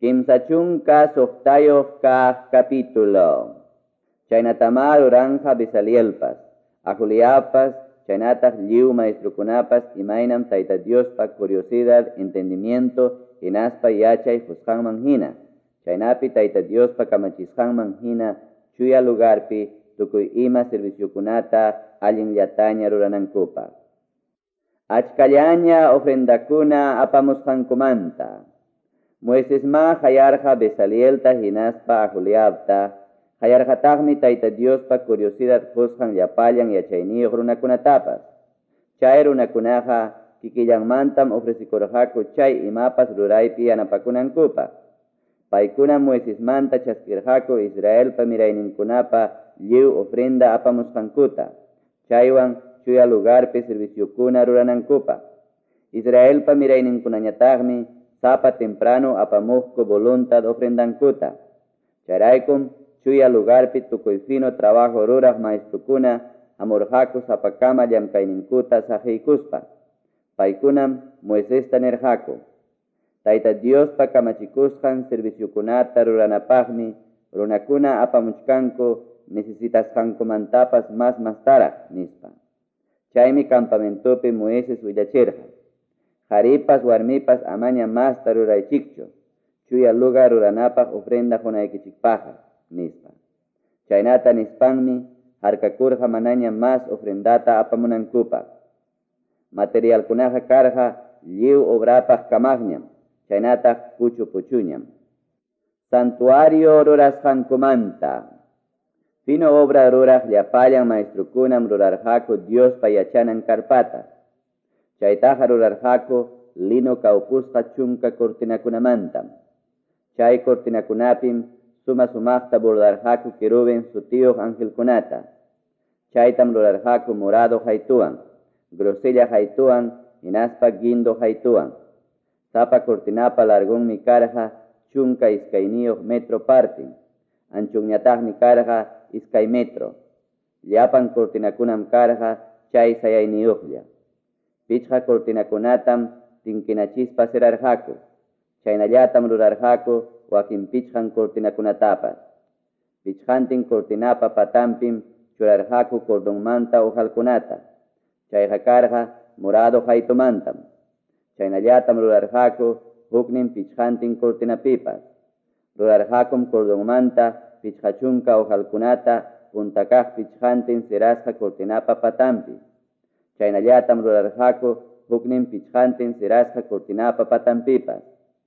Kimsachunka Soktayo Kah capítulo. Chaynatama Uranja Bisalielpas, Ajuliapas, Chaynatah Liu Maestrukunapas, Imainam Taita Diospa, curiosidad, entendimiento, Inaspa Yachay Fushan Manjina, Chaynapi Taita Diospa Kamachishan Manjina, Chuya Lugarpi, Tukui Ima Servicio Kunata, Alin Yataña Ruranankupa. Achkallaña ofrendakuna apamushankumanta. Muesesma Hayarja Besalielta Hinaspa Ajuliapta, Hayarjatagmi Taita Diospa curiosidad Fushan Yapallan Yachayniyuq runakunatapas. Chay runakunaqa kikillanmantam ofrecikurqaku chay imapas ruraypi yanapakunankupa. Paykuna Moisesmanta chaskirqaku Israelpa mirayninkunapa lliw ofrenda apamusqankuta. Chaywan chuya lugarpi serviciokuna ruranankupa. Israelpa mirayninkunañataqmi sapa temprano apamuqku voluntad ofrendankuta. Chayraykum chuya lugarpi tukuy fino trabajo ruraq maestrukuna amurqaku sapakama llamkayninkuta saqiykuspa. Paykunam Moisesta nirqaku: Taita Diospa kamachikusqan serviciokunata ruranapaqmi runakuna apamuchkanku necesitasqankumantapas mas taraq nispa. Chaymi campamentopi Moises willachirqa: Qharipas warmipas amaña masta ruraychikchu, chuya lugar ruranapaq ofrenda hunaykichikpaqa nispa. Chaynata nispanmi harkakurqa manaña mas ofrendata apamunankupaq. Materialkunaqa karqa lliw obrapaq kamaqñam, chaynataq puchuñam. Santuario rurasqankumanta. Fino obra ruraq llapallan maestrukunam rurarqaku Diospa yachanan karpata. Chaytaqa rurarqaku lino kawpusqa chunka cortinakunamantam. Chay cortinakunapim sumaqta bordarqaku querubin sutiyuq angelkunata. Chaytam rurarqaku morado haytuwan, grosella haytuwan, hinaspa guindo haytuwan. Sapa cortinapa largunmi karqa chunka iskayniyuq metro partin, anchunñataqmi karqa iskay metro. Llapan cortinakunam karqa chay sayayniyuqlla. Pichqa cortinakunatam tinkinachispa serarqaku. Chaynallatam rurarqaku wakin pichqan cortinakunatapas. Pichqantin cortinapa patampim churarqaku cordonmanta hojalkunata. Chayqa karqa morado haytumantam. Chaynallatam rurarqaku huknin pichqantin cortinapipas. Rurarqakum cordonmanta pichqachunka hojalkunata puntakaq pichqantin serasqa cortinapa patampi. Chaynallatam rurarqaku huknin pichqantin serasqa cortinapa patampipas.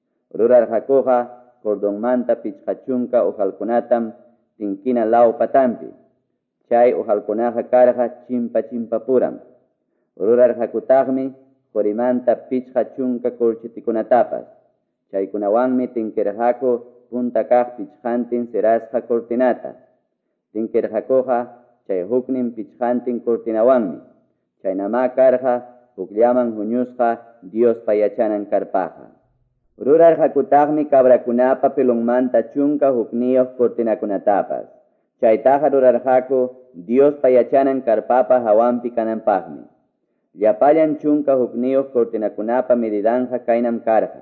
Rurarqakuqa cordonmanta pichqachunka hojalkunatam tinkina law patampi. Chay hojalkunaqa karqa chimpa puram. Rurarqakutaqmi qorimanta pichqachunka corchitikunatapas. Chaykunawanmi tinkirqaku puntakaq pichqantin serasqa cortinata. Tinkirqakuqa chay huknin pichqantin cortinawanmi. Chaynama karqa hukllaman huñusqa Diospa yachanan karpaqa. Rurarqakutaqmi cabrakunapa pilunmanta chunka hukniyuq cortinakunatapas. Chaytaqa rurarqaku Diospa yachanan karpapa hawanpi kananpaqmi. Llapallan chunka hukniyuq cortinakunapa medidanja kaynam karqa.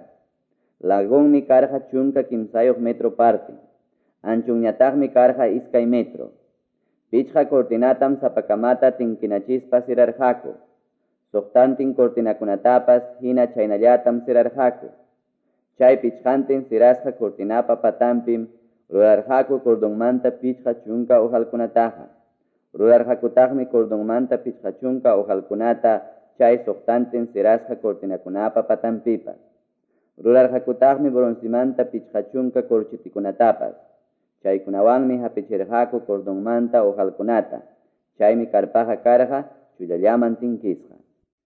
Lagunmi karqa chunka kimsayuq metro partin. Anchunñataqmi karqa iskay metro. Pichqa cortinatam sapakamata tinkinachispa serarqaku. Suqtantin cortinakunatapas hina chaynallatam serarqaku. Chay pichqantin serasqa cortinapa patampim rurarqaku cordonmanta pichqa chunka hojalkunataqa. Rurarqakutaqmi cordonmanta pichqa chunka hojalkunata chay suqtantin serasqa cortinakunapa patampipas. Rurarqakutaqmi bronzimanta pichqa chunka corchitikunatapas. Chaykunawanmi hapichirqaku cordonmanta hojalkunata. Chaymi karpaqa karqa chullallaman tinkisqa.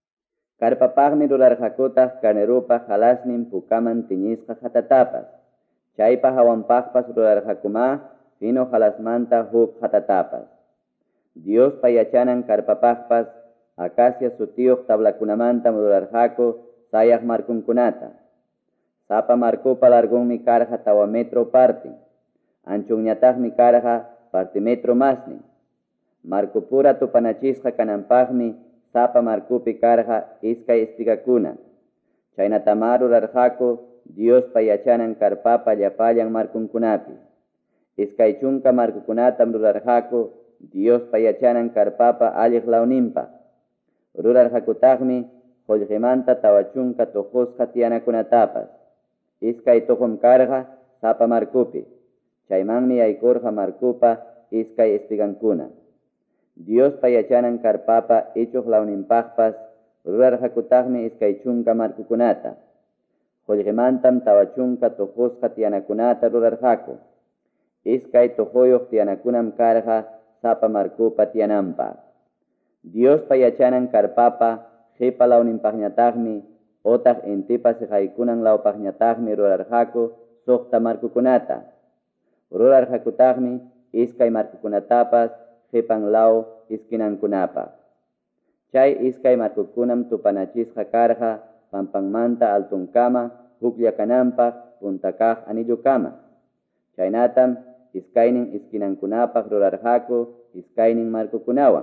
Karpapaqmi rurarqakutaq carnerupaq halasnin pukaman tiñisqa hatatapas. Chaypa hawanpaqpas rurarqakuma fino halasmanta huk hatatapas. Diospa yachanan karpapaqpas acacia sutiyuq tablakunamantam rurarqaku sayaq markunkunata. Sapa markupa largunmi karqa tawa metro partin. Anchunñataqmi karqa partimetro masnin. Markupura tupanachisqa kananpaqmi sapa markupi karqa iskay espigakuna. Chaynatama rurarqaku Dios payachanan karpapa llapayan markunkunapi. Iskay chunka markukunatam rurarqaku Dios payachanan karpapa alliq lawninpa. Rurarqakutaqmi qullqimanta tawa chunka tuqusqa tianakunatapas. Iskay tuqum karqa sapa markupi. Chaymanmi yaykurqa markupa iskay espigankuna. Dios payachanan karpapa ichuq lawninpaqpas rurarqakutaqmi iskay chunka markukunata. Qullqimantam tawa chunka tuqusqa tianakunata rurarqaku. Iskay tuquyuq tianakunam karqa sapa markupa tiananpaq. Dios payachanan karpapa qipa lawninpaqñataqmi otaq intipa siqaykunan lawpaqñataqmi rurarqaku suqta markukunata. Rurarqakutaqmi iskay markukunatapas qipan law iskinankunapaq. Chay iskay markukunam tupanachisqa karqa pampangmanta altunkama hukllakananpaq puntakaq anillukama. Chaynatam iskaynin iskinankunapaq rurarqaku iskaynin markukunawan.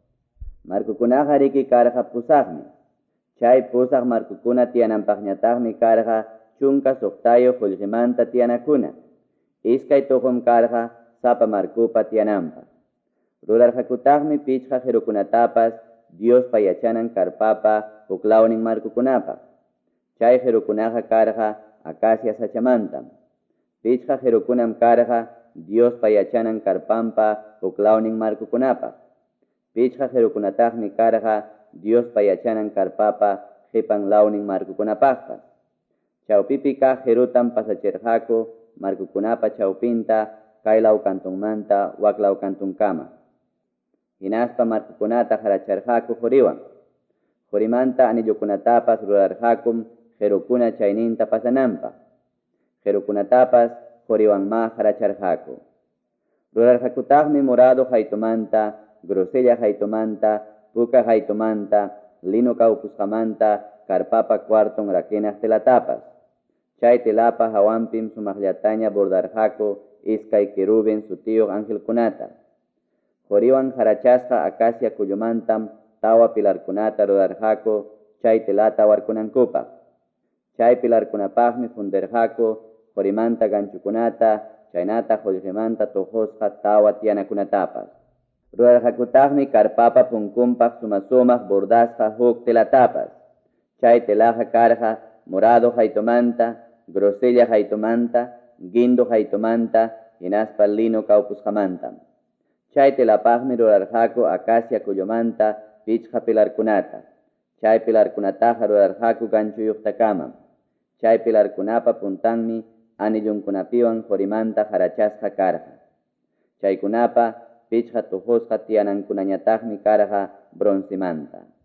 Markukunaqa riki karqa pusaqmi. Chay pusaq markukuna tiananpaqñataqmi karqa chunka suqtayuq qullqimanta tianakuna. Iskay tuqum karqa sapa markupa tiananpaq. Rurarqakutaqmi pichqa qirukunatapas Dios payachanan karpapa huk lawnin markukunapaq. Chay qirukunaqa karqa acacia sachamantam. Pichqa qirukunam karqa Dios payachanan karpampa huk lawnin markukunapaq. Pichqa qirukunataqmi karqa Dios payachanan karpapa qipan lawnin markukunapaqpas. Chawpipi kaq qirutam pasachirqaku markukunapa chawpinta kay law kantunmanta wak law kantunkama. Hinaspa markukunata qaracharqaku quriwan. Qurimanta anillukunatapas rurarqakum qirukuna chayninta pasananpaq. Qirukunatapas quriwanmá qaracharqaku. Rurarqakutaqmi morado haytumanta, grosella haytumanta, puka haytumanta, lino kawpusqamanta karpapa cuarton rakinaq telatapas. Chay telapa hawampim sumaqllataña bordarqaku iskay querubin sutiyuq angelkunata. Quriwan qarachasqa acacia kullumantam tawa pilarkunata rurarqaku chay telata warkunankupaq. Chay pilarkunapaqmi fundirqaku qurimanta ganchukunata, chaynata qullqimanta tuqusqa tawa tianakunatapas. Rurarqakutaqmi karpapa punkunpaq sumasumaq bordasqa huk telatapas. Chay telaqa karqa morado haytumanta, grosella haytumanta, guindo haytumanta, hinaspa lino kawpusqamantam. Chay telapaqmi rurarqaku acacia kullumanta pichqa pilarkunata. Chay pilarkunataqa rurarqaku ganchuyuqtakamam. Chay pilarkunapa puntanmi anillunkunapiwan qurimanta qarachasqa karqa. Chaykunapa pichqa tuqusqa tianankunañataqmi karqa bronzemanta.